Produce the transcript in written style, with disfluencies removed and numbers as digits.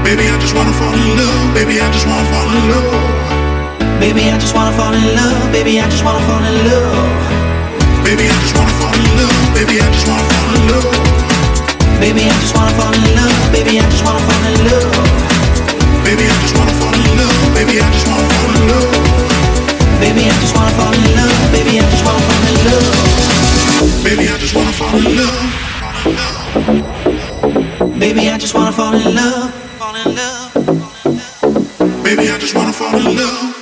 Baby, I just wanna fall in love. Baby, I just wanna fall in love. Baby, I just wanna fall in love. Baby, I just wanna fall in love. Baby, I just wanna fall in love. Baby, I just wanna fall in love. Baby, I just wanna fall in love. Baby, I just wanna fall in love. Baby, I just wanna fall in love. Baby, I just wanna fall in love. Baby, I just wanna fall in love. Baby, I just wanna fall in love. Baby, I just wanna fall in love. Baby, I just wanna fall in love. Fall in love. Baby, I just wanna fall in love.